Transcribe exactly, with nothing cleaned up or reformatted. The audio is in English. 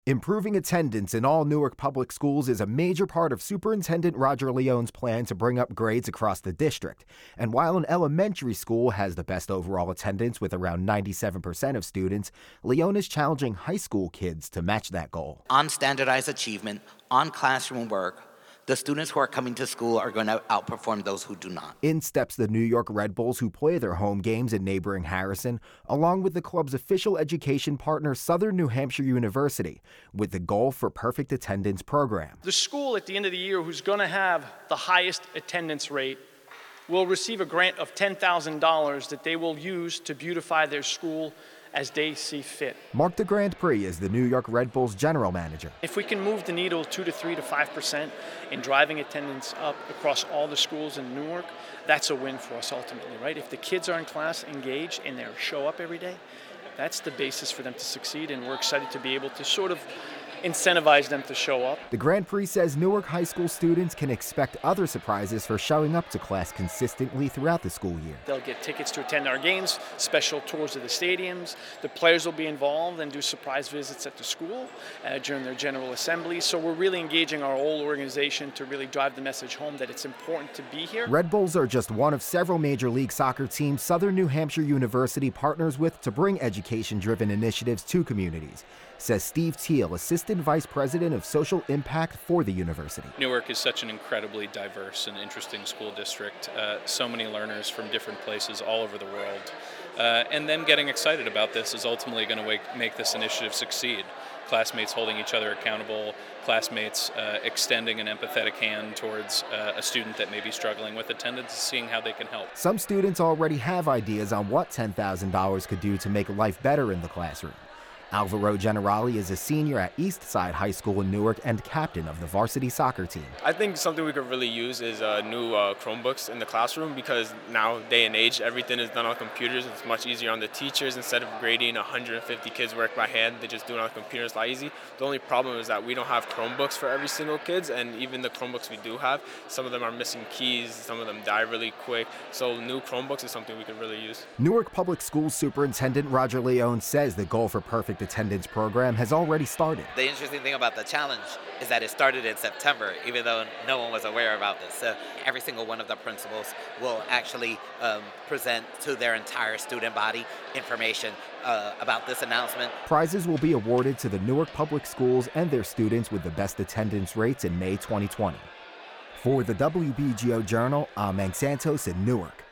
Improving attendance in all Newark public schools is a major part of Superintendent Roger Leone's plan to bring up grades across the district. And while an elementary school has the best overall attendance with around ninety-seven percent of students, Leone is challenging high school kids to match that goal. On standardized achievement, on classroom work, the students who are coming to school are going to outperform those who do not. In steps the New York Red Bulls, who play their home games in neighboring Harrison, along with the club's official education partner, Southern New Hampshire University, with the Goal for Perfect Attendance program. The school at the end of the year who's going to have the highest attendance rate will receive a grant of ten thousand dollars that they will use to beautify their school as they see fit. Mark de Grand Prix is the New York Red Bulls general manager. If we can move the needle two to three to five percent in driving attendance up across all the schools in Newark, that's a win for us ultimately, right? If the kids are in class engaged and they show up every day, that's the basis for them to succeed, and we're excited to be able to sort of incentivize them to show up. The Grand Prix says Newark high school students can expect other surprises for showing up to class consistently throughout the school year. They'll get tickets to attend our games, special tours of the stadiums. The players will be involved and do surprise visits at the school uh, during their general assembly. So we're really engaging our whole organization to really drive the message home that it's important to be here. Red Bulls are just one of several Major League Soccer teams Southern New Hampshire University partners with to bring education-driven initiatives to communities, says Steve Teal, Assistant Vice President of Social Impact for the university. Newark is such an incredibly diverse and interesting school district. Uh, so many learners from different places all over the world. Uh, and them getting excited about this is ultimately going to make this initiative succeed. Classmates holding each other accountable, classmates uh, extending an empathetic hand towards uh, a student that may be struggling with attendance, seeing how they can help. Some students already have ideas on what ten thousand dollars could do to make life better in the classroom. Alvaro Generali is a senior at Eastside High School in Newark and captain of the varsity soccer team. I think something we could really use is uh, new uh, Chromebooks in the classroom, because now, day and age, everything is done on computers. It's much easier on the teachers. Instead of grading one hundred fifty kids' work by hand, they just do it on the computer. It's a lot easy. The only problem is that we don't have Chromebooks for every single kid, and even the Chromebooks we do have, some of them are missing keys, some of them die really quick. So new Chromebooks is something we could really use. Newark Public Schools Superintendent Roger Leone says the Goal for Perfect Attendance program has already started. The interesting thing about the challenge is that it started in September, even though no one was aware about this. So every single one of the principals will actually um, present to their entire student body information uh, about this announcement. Prizes will be awarded to the Newark Public Schools and their students with the best attendance rates in May twenty twenty. For the W B G O Journal, I'm Hank Santos in Newark.